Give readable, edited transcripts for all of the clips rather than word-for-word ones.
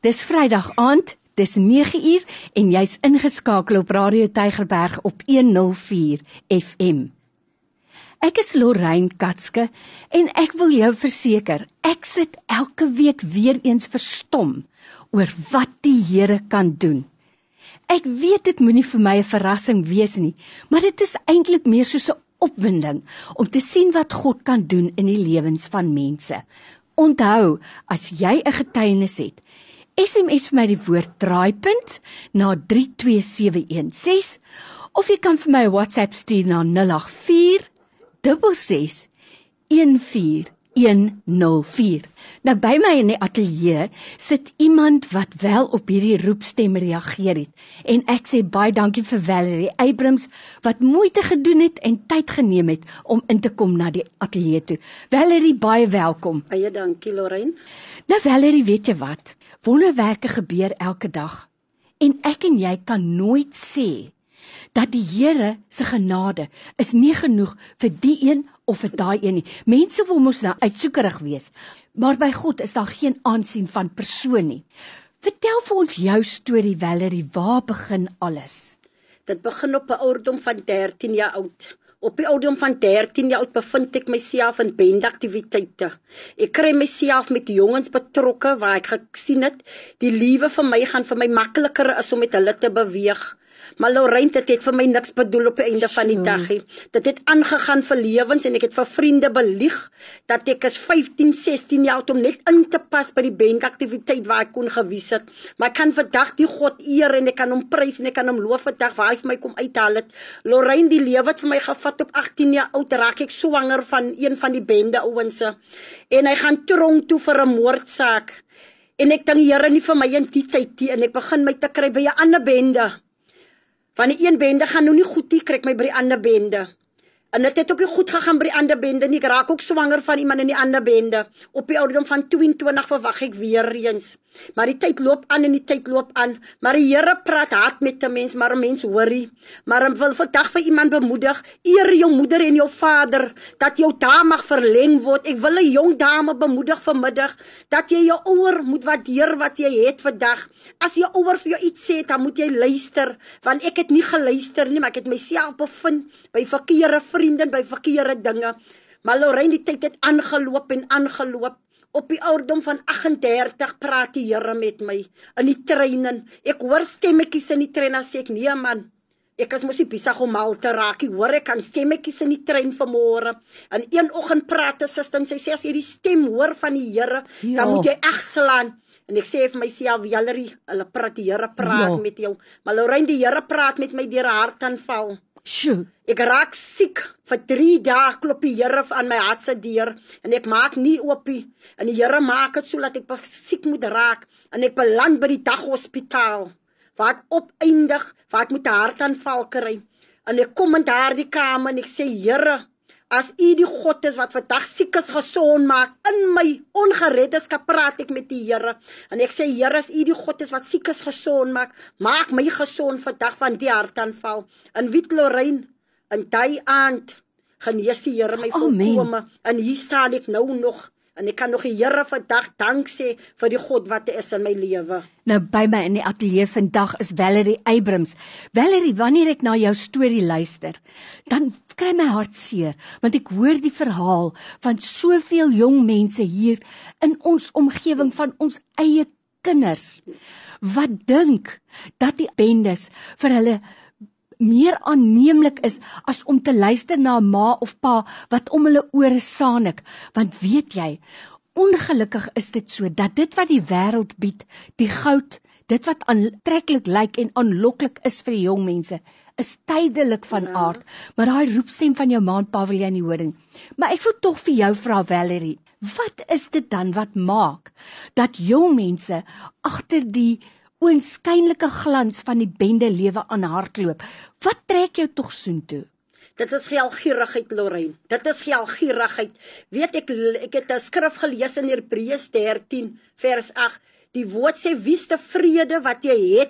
Dis Vrydag aand, dis 9uur en jy's ingeskakel op Radio Tygerberg op 104 FM. Ek is Lorraine Katske en ek wil jou verseker, ek sit elke week weer eens verstom oor wat die Here kan doen. Ek weet dit moenie vir my 'n verrassing wees nie, maar dit is eintlik meer soos 'n opwinding om te sien wat God kan doen in die lewens van mense. Onthou, as jy 'n getuienis het, SMS vir my die woord draaipunt na 32716 of jy kan vir my 'n WhatsApp stuur na 084 66 14104. Nou by my in die ateljee sit iemand wat wel op hierdie roepstem reageer het. En ek sê baie dankie vir Valerie Abrams wat moeite gedoen het en tyd geneem het om in te kom na die ateljee toe. Valerie, baie welkom. Baie dankie, Lorraine. Nou Valerie, weet jy wat? Wonderwerke gebeur elke dag. En ek en jy kan nooit sê dat die Here se genade is nie genoeg vir die een of vir daai een nie. Mense wil mos nou uitsoekerig wees, maar by God is daar geen aansien van persoon nie. Vertel vir ons jou storie, Valerie, waar begin alles? Dit begin op 'n ouderdom van 13 jaar oud. Op die ouderdom van 13 jaar oud bevind ek myself in bendeaktiwiteite. Ek kry myself met jongens betrokke waar ek gesien het, die liewe vir my gaan vir my makliker is om met hulle te beweeg. Maar Lorraine, dit het vir my niks bedoel op die einde van die dag. Dit het aangegaan vir lewens en ek het vir vriende belieg dat ek is 15, 16 jaar oud om net in te pas by die bandaktiwiteit waar ek kon gewees het. Maar ek kan vandag die God eer en ek kan hom prys en ek kan hom loof vandag waar hy vir my kom uithaal het. Lorraine, die lewe het vir my gevat op 18 jaar oud, raak ek swanger van een van die bende ouense. En hy gaan tronk toe vir 'n moordsaak. En ek dink die Here nie vir my in die tyd nie en ek begin my te kry by 'n ander bende. Van die een bende gaan nou nie goed nie, kry ek my by die ander bende. En dit het ook nie goed gegaan by die ander bende nie, ek raak ook swanger van iemand in die ander bende. Op die ouderdom van 22 verwag ek weer eens. Maar die tyd loop aan en die tyd loop aan. Maar die Here praat hard met 'n mens, maar 'n mens worry. Maar ek wil vandag vir iemand bemoedig, eer jou moeder en jou vader, dat jou dae mag verleng word. Ek wil 'n jong dame bemoedig vanmiddag, dat jy jou ouer moet waardeer wat jy het vandag. As jou ouer vir jou iets sê, dan moet jy luister, want ek het nie geluister nie, maar ek het myself bevind by verkeerde vriende, by verkeerde dinge. Maar Lorraine, die tyd het aangeloop en aangeloop. Op die ouderdom van 38 praat die Here met my in die trein. Ek hoor stemmetjies in die trein en sê ek, nee man, ek is mos nie besig om mal te raak. Ek hoor ek kan stemmetjies in die trein vanmôre. En een oggend praat 'n suster en sy sê as jy die stem hoor van die Here, dan moet jy agslaan. En ek sê vir myself, Valerie, hulle praat, die Here praat met jou. Maar Lorraine, die Here praat met my deur 'n hartaanval. Sjoe. Ek raak siek vir 3 dae, klop die Here aan my hart se deur en ek maak nie oop nie. En die Here maak dit so dat ek siek moet raak en ek beland by die daghospitaal waar ek opeindig, waar ek met 'n hartaanval kry. En ek kom in daardie kamer en ek sê, Here, as U die God is wat vandag siek is gesond maak, in my ongereddeskap praat ek met die Here. En ek sê, Here, as U die God is wat siek is gesond maak my gesond vandag van die hartaanval. En weet Lorraine, in die aand genees die Here my volkome. En hier staan ek nou nog. En ek kan nog die Here vandag dank sê vir die God wat hy is in my lewe. Nou by my in die ateljee vandag is Valerie Abrams. Valerie, wanneer ek na jou storie luister, dan kry my hart seer, want ek hoor die verhaal van soveel jong mense hier in ons omgewing, van ons eie kinders, wat dink dat die bendes vir hulle meer aanneemlik is as om te luister na 'n ma of pa wat om hulle ore saanik. Want weet jy, ongelukkig is dit so, dat dit wat die wêreld bied, die goud, dit wat aantreklik lyk en aanloklik is vir die jong mense, is tydelik van aard, maar daai roepstem van jou ma en pa wil jy nie hoor nie. Maar ek wil tog vir jou vra, Valerie, wat is dit dan wat maak dat jong mense agter die oënskynlike glans van die bende lewe aan hardloop? Wat trek jou tog soontoe? Dit is geldgierigheid, Lorraine. Dit is geldgierigheid. Weet ek het 'n skrif gelees in Hebreërs 13 vers 8. Die woord sê, wie is tevrede wat jy het?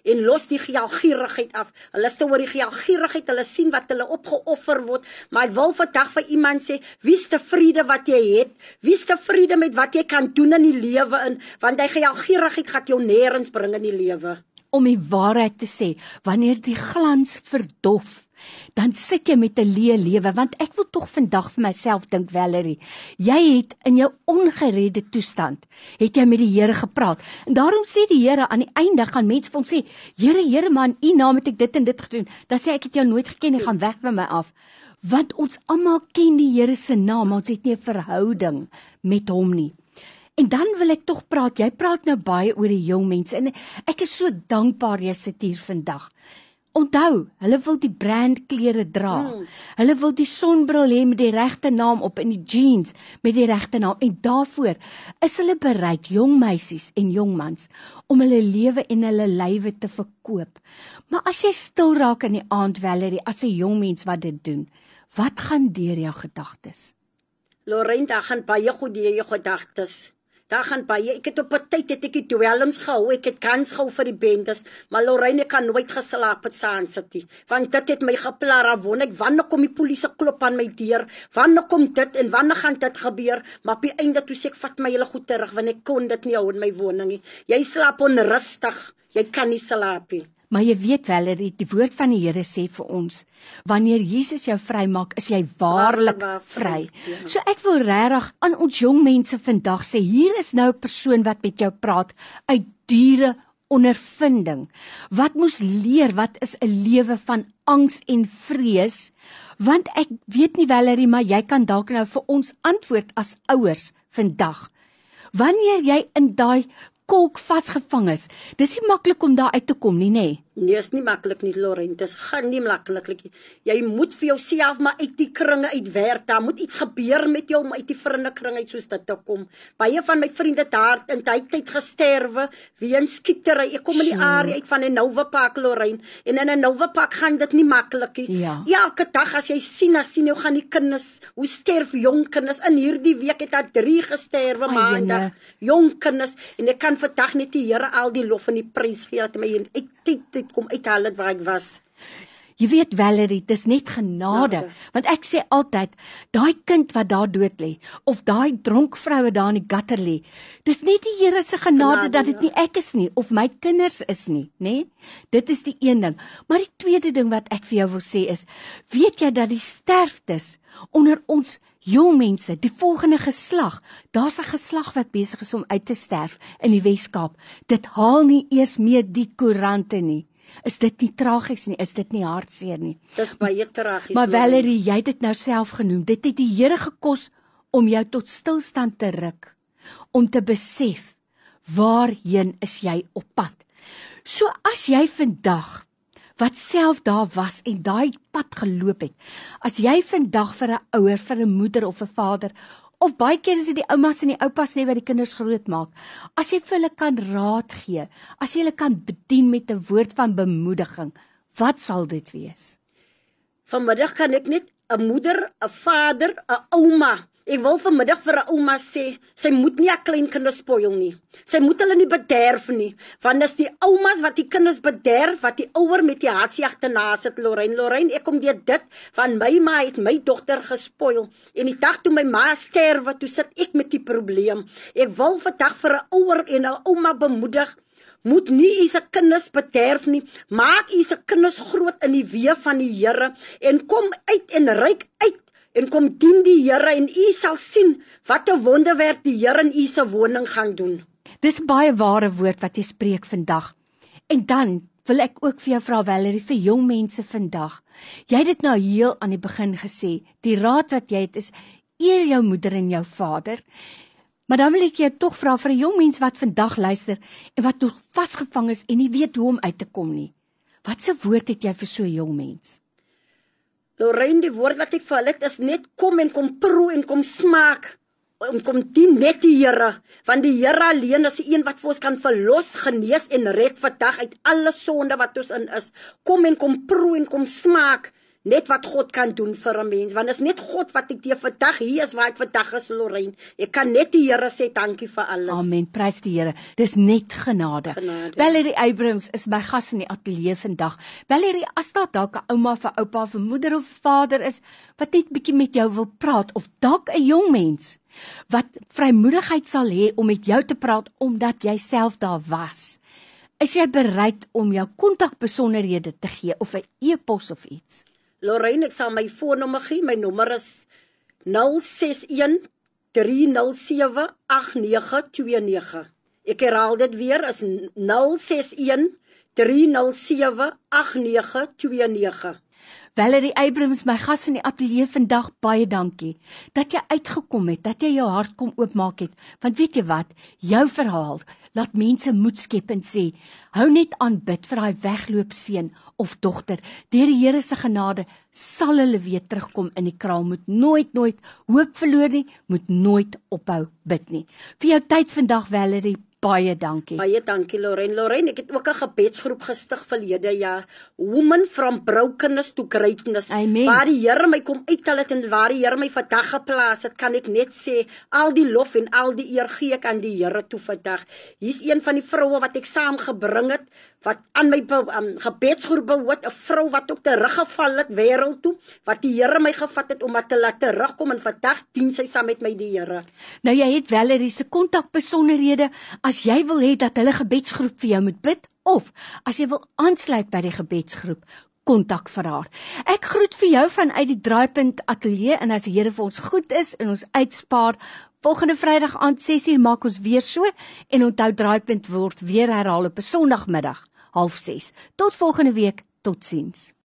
en los die geldgierigheid af. Hulle is te oor die geldgierigheid, hulle sien wat hulle opgeoffer word, maar ek wil vandag vir iemand sê, wie is tevrede wat jy het? Wie is tevrede met wat jy kan doen in die lewe in? Want die geldgierigheid gaan jou nêrens bring in die lewe. Om die waarheid te sê, wanneer die glans verdof, dan sit jy met 'n leë lewe, want ek wil tog vandag vir myself dink, Valerie, jy het in jou ongeredde toestand, het jy met die Here gepraat, en daarom sê die Here, aan die einde gaan mense vir hom sê, Here man, u naam het ek dit en dit gedoen, dan sê ek het jou nooit geken, ek gaan weg van my af, want ons almal ken die Here se naam, maar ons het nie 'n verhouding met hom nie. En dan wil ek tog praat, jy praat nou baie oor die jong mense, en ek is so dankbaar jy sit hier vandag. Onthou, hulle wil die brandklere dra, hulle wil die sonbril hê met die regte naam op, en die jeans met die regte naam, en daarvoor is hulle bereid, jong meisies en jong mans, om hulle lewe en hulle lywe te verkoop. Maar as jy stil raak in die aand, Valerie, as 'n jong mens wat dit doen, wat gaan deur jou gedagtes? Lorraine, daar gaan baie goed deur jou gedagtes. Daar gaan baie, ek het op 'n tyd het ek die dwelms gehou, ek het kans gehou vir die bendes, maar Lorraine, ek kan nooit geslaap het Sunset nie, want dit het my gepla, won ek, wanneer kom die polisie klop aan my deur, wanneer kom dit, en wanneer gaan dit gebeur, maar op die einde toe sê ek, vat my hele goed terug, want ek kon dit nie hou in my woning nie, jy slaap onrustig, jy kan nie slaap nie. Maar jy weet, Valerie, die woord van die Here sê vir ons, wanneer Jesus jou vry maak, is jy waarlik vry. Ja. So ek wil regtig aan ons jong mense vandag sê, hier is nou 'n persoon wat met jou praat, uit dure ondervinding, wat moes leer, wat is 'n lewe van angs en vrees, want ek weet nie, Valerie, maar jy kan dalk nou vir ons antwoord as ouers vandag. Wanneer jy in daai kolk vasgevang is, dis nie maklik om daar uit te kom nie, nê? Nee, is nie maklik nie, Lorraine, dis gaan nie maklik nie. Jy moet vir jouself maar uit die kringe uitwerk, daar moet iets gebeur met jou om uit die vriendekring uit soos dit te kom. Baie van my vriende daar in die tyd gesterwe, weens skietery, ek kom in die area uit van 'n Nova Park, Lorraine, en in 'n Nova Park gaan dit nie maklik nie. Ja. Elke dag as jy sien jou gaan die kinders, hoe sterf jong kinders, in hierdie week het daar 3 gesterwe maandag, jong kinders, en ek kan vandag net die Here al die lof en die prys gee, dat my uit kom uithaal het waar ek was. Jy weet, Valerie, dis net genade, want ek sê altyd, daai kind wat daar dood lê, of daai dronk vrou wat daar in die gutter lê, dis net die Here se genade dat dit nie ek is nie, of my kinders is nie, né? Dit is die een ding. Maar die tweede ding wat ek vir jou wil sê is, weet jy dat die sterftes onder ons jong mense, die volgende geslag, daar's 'n geslag wat besig is om uit te sterf in die Weskaap, dit haal nie eers meer die koerante nie. Is dit nie tragies nie? Is dit nie hartseer nie? Dis baie tragies. Maar Valerie, jy het dit nou self genoem. Dit het die Here gekos om jou tot stilstand te ruk, om te besef, waarheen is jy op pad? So as jy vandag, wat self daar was en daai pad geloop het, as jy vandag vir 'n ouer, vir 'n moeder of 'n vader, of baie keer is dit die oumas en die oupas nie wat die kinders groot maak, as jy vir hulle kan raad gee, as jy hulle kan bedien met 'n woord van bemoediging, wat sal dit wees? Vanmiddag kan ek net 'n moeder, 'n vader, 'n ouma, ek wil vanmiddag vir 'n ouma sê, sy moet nie haar klein kinders spoil nie. Sy moet hulle nie bederf nie, want dis die oumas wat die kinders bederf, wat die ouer met die hartjie agterna sit, Lorraine, ek kom deur dit, van my ma het my dogter gespoil, en die dag toe my ma sterwe, toe sit ek met die probleem. Ek wil vandag vir 'n ouer en 'n ouma bemoedig, moet nie u se kinders bederf nie, maak u se kinders groot in die weë van die Here, en kom uit en ryk uit, en kom dien die Here, en u sal sien wat 'n wonderwerk die Here in u se woning gaan doen. Dis baie ware woord wat jy spreek vandag. En dan wil ek ook vir jou vra, Valerie, vir jong mense vandag. Jy het dit nou heel aan die begin gesê, die raad wat jy het is, eer jou moeder en jou vader. Maar dan wil ek jou tog vra vir 'n jong mens wat vandag luister, en wat nog vasgevang is, en nie weet hoe om uit te kom nie. Wat se woord het jy vir so 'n jong mens? Lorraine, die woord wat ek vir hulle het, is net kom en kom proe en kom smaak, en kom dien net die Here, want die Here alleen is die een wat vir ons kan verlos, genees en red vandag uit alle sonde wat ons in is. Kom en kom proe en kom smaak net wat God kan doen vir 'n mens, want is net God wat ek dir vandag hier is waar ek vandag is, Lorraine. Ek kan net die Here sê dankie vir alles. Amen, prys die Here. Dis net genade. Valerie Abrams is my gas in die ateljee vandag. Valerie, as daar dalk 'n ouma vir oupa vir moeder of vader is wat net bietjie met jou wil praat, of dalk 'n jong mens wat vrymoedigheid sal hê om met jou te praat omdat jy self daar was, is jy bereid om jou kontakbesonderhede te gee of 'n e-pos of iets? Lorraine, ek sal my foonnommer gee. My nommer is 061 307 8929. Ek herhaal dit weer, is 061 307 8929. Valerie Abrams, my gas in die ateljee vandag, baie dankie dat jy uitgekom het, dat jy jou hart kom oopmaak het, want weet jy wat, jou verhaal laat mense moed skep en sê, hou net aan bid vir daai wegloop seun of dogter, deur die Here se genade sal hulle weer terugkom in die kraal, moet nooit hoop verloor nie, moet nooit ophou bid nie. Vir jou tyd vandag, Valerie, baie dankie. Baie dankie, Lorraine. Lorraine, ek het ook 'n gebedsgroep gestig verlede jaar, Women from Brokenness to Greatness. Amen. Waar die Here my kom uittel het en waar die Here my vandag geplaas het, kan ek net sê, al die lof en al die eer gee ek aan die Here toe vandag. Hier's een van die vroue wat ek saam gebring het, wat aan my gebedsgroep behoort, 'n vrou wat ook teruggeval het wêreld toe, wat die Here my gevat het om haar te laat terugkom, en vandag dien sy saam met my die Here. Nou jy het Valerie se kontakbesonderhede, as jy wil hê dat hulle gebedsgroep vir jou moet bid, of as jy wil aansluit by die gebedsgroep, kontak vir haar. Ek groet vir jou vanuit die Draaipunt ateljee, en as die Here vir ons goed is en ons uitspaar, volgende Vrydag aand 6:00 maak ons weer so, en onthou Draaipunt word weer herhaal op 'n Sondagmiddag 5:30. Tot volgende week, totsiens.